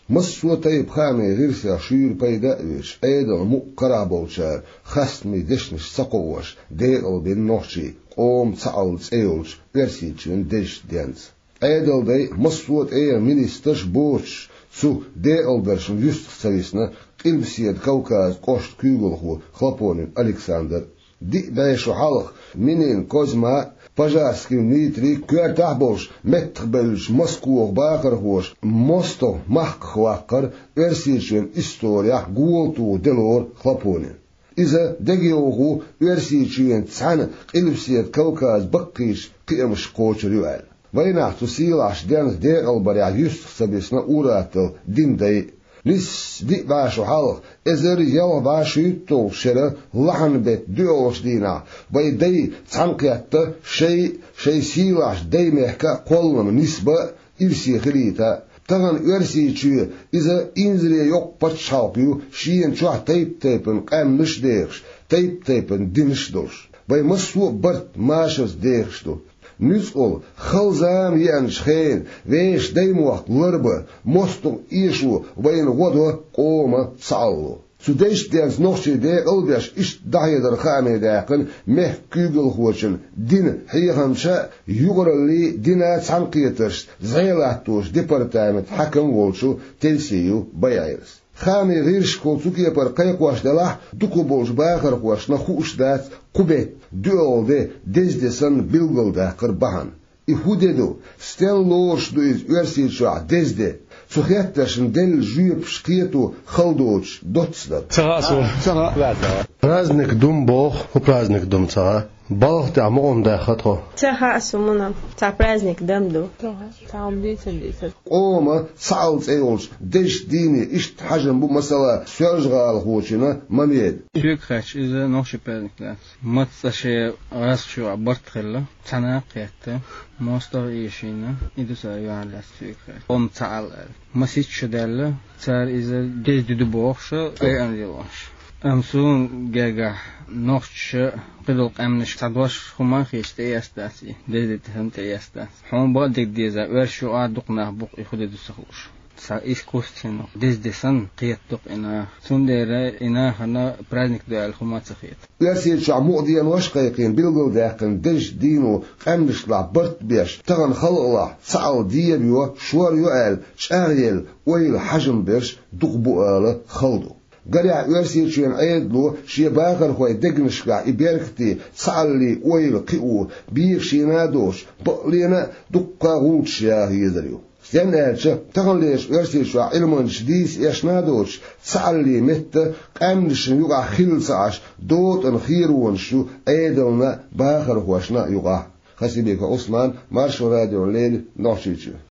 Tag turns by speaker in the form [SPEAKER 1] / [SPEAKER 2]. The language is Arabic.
[SPEAKER 1] مصو طيب خامي غيرسا شير بيداوش أيضا مقرا بولشار خصمي دشنش سقوش ديقل بين نوشي قوم تعالز ايولش ورسيتشن دش ديانز أيضا دي مصوت ايه مينيسترش بوش سو ديقل درشن يست سريسنا قلبسيد كوكاز قوشت كيغلخو خلپونين ألكسندر دي بايشو حالخ منين كوزما Пожарский Дмитрий Квертахбош Метхбельш Москву Бахархош Мосто Маххвакар Версичен История Гуолту Делор Хлопонин إذا دقيقه версичен Цан Илпсиет Кавказ Баккиш Киемш Кочер Юэль Войнах тусилаш Денс Дегал Баря Юст Сабисна Урател Димдай Nis di baashu halq ezer yaw baashu yuttul shera lahan bet duosh dina bay day tanqiyatta shay silash day mehka qollum nisba irsi khirita tagan irsi chu iza inzri yok patshaqyu shiin chu taypen qamnish deesh taypen dinshdosh bay masu bart mashas deeshdo Nüsol, Khalzam Yan Shkhen, Vesh Daimuach Lurba, Mostung Ishu, Wain Wodo, Oma, Sallo. Sudesh Dance Noche de Ulbiash Ish Dahidar Khame Dakan, Meh Kugel Hochen, Din Hihansha, Yugorali, Dina Sankieters, Zaylatus, Departament, Hakam Wolchu, Telsiu, Bayairs. خامي غيرش كولتوكي بر قيقواش دلاح دوكو بولش باخر قواش نخوش دات قبت دوال دي دزدسن بلغل دا قربهان إفوددو ستل لورش دو إز ورسيل شع دزده سخيتشن دل جيب شقيتو خلدوش دوتسدر
[SPEAKER 2] تغا праздник дум бог у праздник дум тага бог да мон да хато
[SPEAKER 3] تها سمونا تا праздник دمدو
[SPEAKER 4] تام ديتن
[SPEAKER 1] قوما سالز ايولش دش ديني اشت حجم بو مسألة سيرجغال خوشنا مميد
[SPEAKER 5] شوكخش إذا نوش праздник متسشي راسشو عبرت خلا تناقيت ماستر إيشينا إدوسا يوان لاس شوكخش قوم تعال مسيت شدالة تار إذا ديدو بوخش أي أنديلوش أمسون جاجا نوش قدر أمنش تدوش خمان خيشت إيستاسي ديدت همت إيستاس حون بعدك ديزا ورشو عادقنا بق يخد دوسخوش سا إيش كوستينو ديزدسن قيت دق إنا سنديرة إنا هنا برازنك دوال خمان تخيت
[SPEAKER 1] لاسيت شع مؤديا وشقيقين بلغو داقن دش دينو أمنش لعبرت بيش تغن خلق الله سعال ديابيو شوار يوال شاغيل ويل حجم بيش دقبو آل خلدو قريع ورسيتشين عيدلو شي باخر خوي دقنشقع إبيركتي سعالي ويل قيو بيخشينا دوش بقلينا دقا غوتش يا هيدريو سياناتش تغليش ورسيتشو علمان شديس يشنادوش سعالي مت قامنش يقع خلصعش دوت انخيرونشو عيدلنا باخر خوشنا يقع خسيبيك عثمان مارشو راديو الليل نوشيتشو